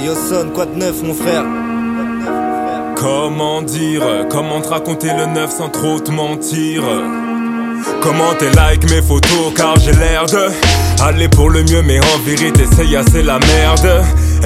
Yo son, quoi de neuf mon frère? Comment dire, comment te raconter le neuf sans trop te mentir? Comment t'es like mes photos car j'ai l'air de aller pour le mieux mais en vérité c'est assez la merde.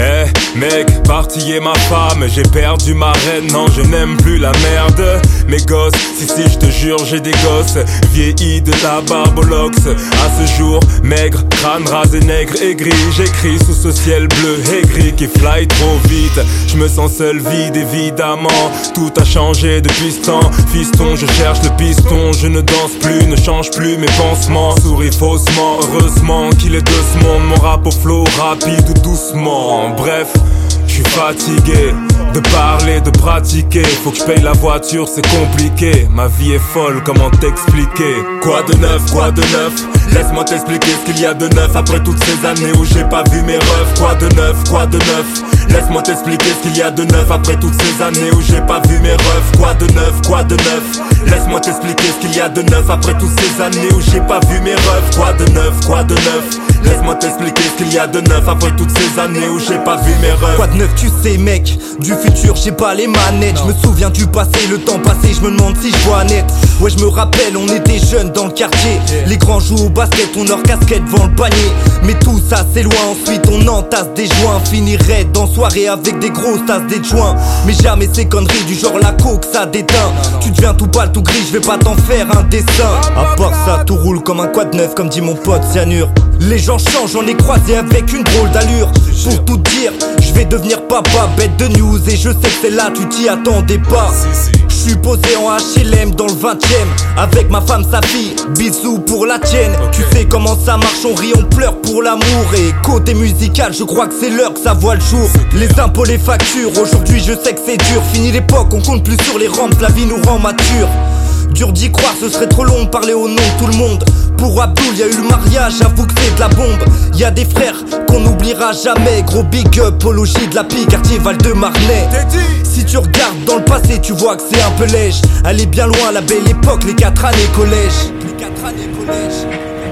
Eh mec, parti est ma femme, j'ai perdu ma reine, non je n'aime plus la merde. Mes gosses, si je te jure j'ai des gosses vieillis de la barbe au lox. À ce jour, maigre, crâne rasé, nègre et gris. J'écris sous ce ciel bleu et gris qui fly trop vite. Je me sens seul, vide évidemment. Tout a changé depuis ce temps. Fiston, je cherche le piston. Je ne danse plus, ne change plus mes pansements. Souris faussement, heureusement qu'il est de ce monde. Mon rap au flow rapide ou doucement. Bref, je suis fatigué de parler, de pratiquer. Faut que je paye la voiture, c'est compliqué. Ma vie est folle, comment t'expliquer? Quoi de neuf, quoi de neuf? Laisse-moi t'expliquer ce qu'il y a de neuf. Après toutes ces années où j'ai pas vu mes refs. Quoi de neuf, quoi de neuf? Laisse-moi t'expliquer ce qu'il y a de neuf. Après toutes ces années où j'ai pas vu mes refs. Quoi de neuf, quoi de neuf? Laisse-moi t'expliquer ce qu'il y a de neuf. Après toutes ces années où j'ai pas vu mes refs. Quoi de neuf, quoi de neuf? Laisse-moi t'expliquer ce qu'il y a de neuf. Après toutes ces années où j'ai pas vu mes refs. Quoi de neuf tu sais mec? Du futur j'ai pas les manettes. Je me souviens du passé, le temps passé, je me demande si je vois net. Ouais je me rappelle, on était jeunes dans le quartier. Les grands jouent au basket, on leur casquette devant le panier. Mais tout ça c'est loin, ensuite on entasse des joints. Finirait dans soirée avec des grosses tasses des joints. Mais jamais ces conneries du genre la coke ça déteint. Tu deviens tout pâle, tout gris, je vais pas t'en faire un dessin. À part ça, tout roule comme un quad neuf, comme dit mon pote Cyanure. Les gens changent, j'en ai croisé avec une drôle d'allure. Pour tout dire, je vais devenir papa, bête de news. Et je sais que c'est là, tu t'y attendais pas. Je suis posé en HLM dans le 20ème avec ma femme, sa fille, bisous pour la tienne. Tu sais comment ça marche, on rit, on pleure pour l'amour. Et côté musical, je crois que c'est l'heure que ça voit le jour. Les impôts, les factures, aujourd'hui je sais que c'est dur. Fini l'époque, on compte plus sur les rampes, la vie nous rend mature. Dur d'y croire, ce serait trop long de parler au nom de tout le monde. Pour Abdoul, y a eu le mariage, j'avoue que c'est de la bombe. Y a des frères qu'on n'oubliera jamais. Gros big up, au logis de la Pie, quartier Val-de-Marnay. Si tu regardes dans le passé, tu vois que c'est un peu léger. Elle est bien loin, la belle époque, les 4 années collège. Les 4 années collège.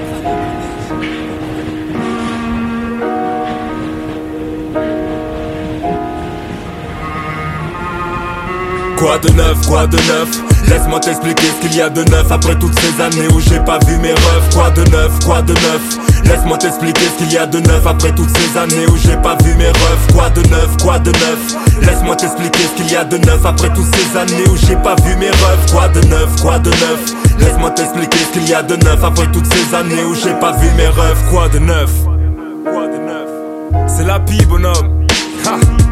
Quoi de neuf, quoi de neuf? Laisse-moi t'expliquer ce qu'il y a de neuf. Après toutes ces années où j'ai pas vu mes refs. Quoi de neuf, quoi de neuf? Laisse-moi t'expliquer ce qu'il y a de neuf. Après toutes ces années où j'ai pas vu mes refs. Quoi de neuf, quoi de neuf? Laisse-moi t'expliquer ce qu'il y a de neuf. Après toutes ces années où j'ai pas vu mes refs. Quoi de neuf, quoi de neuf? Laisse-moi t'expliquer ce qu'il y a de neuf. Après toutes ces années où j'ai pas vu mes refs. Quoi de neuf? Quoi de neuf? C'est la pie bonhomme. Ha.